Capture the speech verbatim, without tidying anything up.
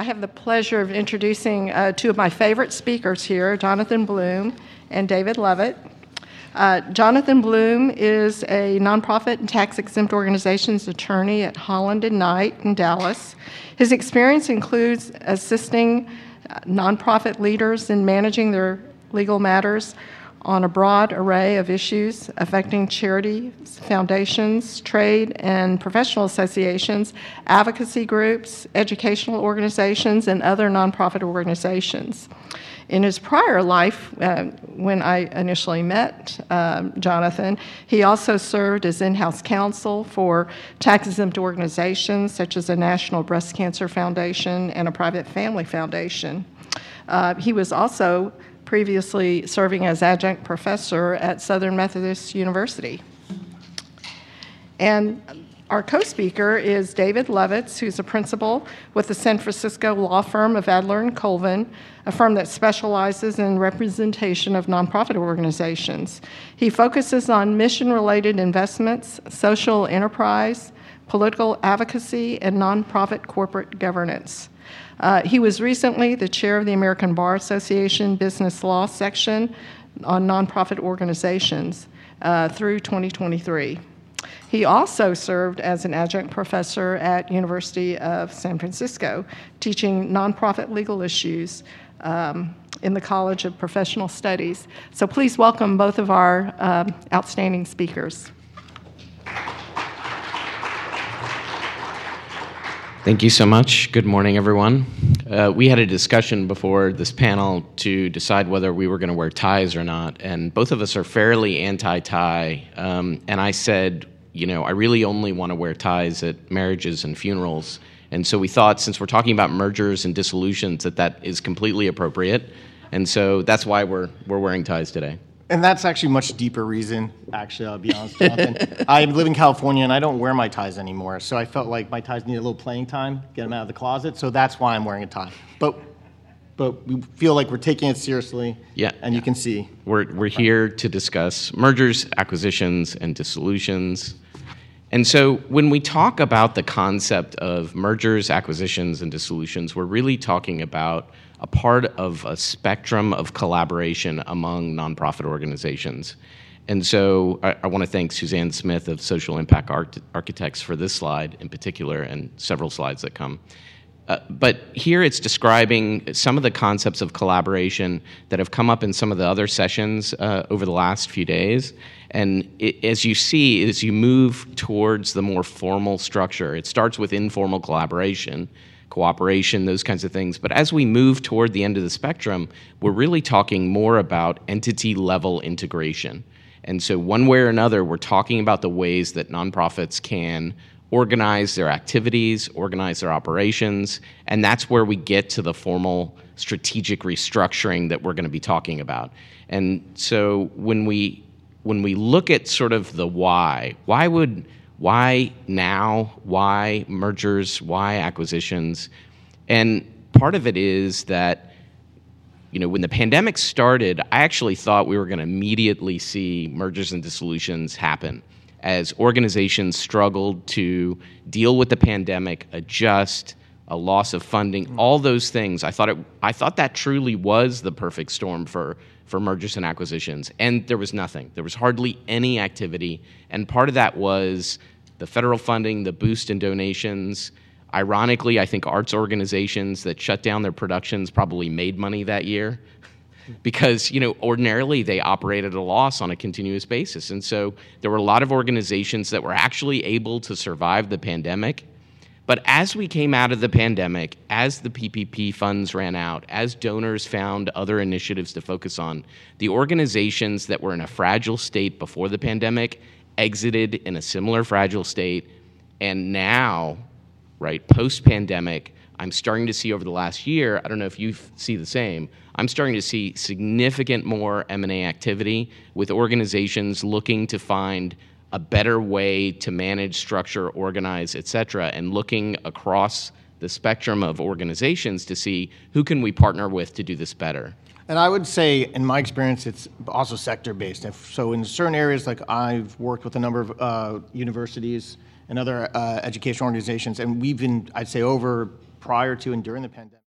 I have the pleasure of introducing uh, two of my favorite speakers here, Jonathan Bloom and David Levitt. Uh, Jonathan Bloom is a nonprofit and tax-exempt organizations attorney at Holland and Knight in Dallas. His experience includes assisting uh, nonprofit leaders in managing their legal matters on a broad array of issues affecting charities, foundations, trade and professional associations, advocacy groups, educational organizations, and other nonprofit organizations. In his prior life, uh, when I initially met um, Jonathan, he also served as in-house counsel for tax-exempt organizations such as the National Breast Cancer Foundation and a private family foundation. Uh, he was also previously serving as adjunct professor at Southern Methodist University. And our co-speaker is David Levitz, who's a principal with the San Francisco law firm of Adler and Colvin, a firm that specializes in representation of nonprofit organizations. He focuses on mission-related investments, social enterprise, political advocacy, and nonprofit corporate governance. Uh, he was recently the chair of the American Bar Association Business Law section on nonprofit organizations uh, through twenty twenty-three. He also served as an adjunct professor at University of San Francisco, teaching nonprofit legal issues um, in the College of Professional Studies. So please welcome both of our um, outstanding speakers. Thank you so much. Good morning, everyone. Uh, we had a discussion before this panel to decide whether we were going to wear ties or not, and both of us are fairly anti-tie. Um, and I said, you know, I really only want to wear ties at marriages and funerals. And so we thought, since we're talking about mergers and dissolutions, that that is completely appropriate. And so that's why we're we're wearing ties today. And that's actually a much deeper reason, actually, I'll be honest, Jonathan. I live in California, and I don't wear my ties anymore, so I felt like my ties need a little playing time, get them out of the closet, so that's why I'm wearing a tie. But but we feel like we're taking it seriously, yeah, and you can see. We're, we're here to discuss mergers, acquisitions, and dissolutions. And so when we talk about the concept of mergers, acquisitions, and dissolutions, we're really talking about a part of a spectrum of collaboration among nonprofit organizations. And so I, I want to thank Suzanne Smith of Social Impact Arch- Architects for this slide in particular and several slides that come. Uh, but here it's describing some of the concepts of collaboration that have come up in some of the other sessions uh, over the last few days. And it, as you see, as you move towards the more formal structure, it starts with informal collaboration, cooperation, those kinds of things. But as we move toward the end of the spectrum, we're really talking more about entity-level integration. And so one way or another, we're talking about the ways that nonprofits can organize their activities, organize their operations, and that's where we get to the formal strategic restructuring that we're going to be talking about. And so when we when we look at sort of the why, why would Why now? Why mergers? Why acquisitions? And part of it is that, you know, when the pandemic started, I actually thought we were going to immediately see mergers and dissolutions happen as organizations struggled to deal with the pandemic, adjust, a loss of funding, mm-hmm. all those things. I thought it. I thought that truly was the perfect storm for. for mergers and acquisitions, and there was nothing. There was hardly any activity, and part of that was the federal funding, the boost in donations. Ironically, I think arts organizations that shut down their productions probably made money that year because, you know, ordinarily they operate at a loss on a continuous basis, and so there were a lot of organizations that were actually able to survive the pandemic. But as we came out of the pandemic, as the P P P funds ran out, as donors found other initiatives to focus on, the organizations that were in a fragile state before the pandemic exited in a similar fragile state. And now, right, post-pandemic, I'm starting to see over the last year, I don't know if you see the same, I'm starting to see significant more M and A activity with organizations looking to find a better way to manage, structure, organize, et cetera, and looking across the spectrum of organizations to see who can we partner with to do this better. And I would say, in my experience, it's also sector-based. If, so in certain areas, like I've worked with a number of uh, universities and other uh, educational organizations, and we've been, I'd say, over prior to and during the pandemic.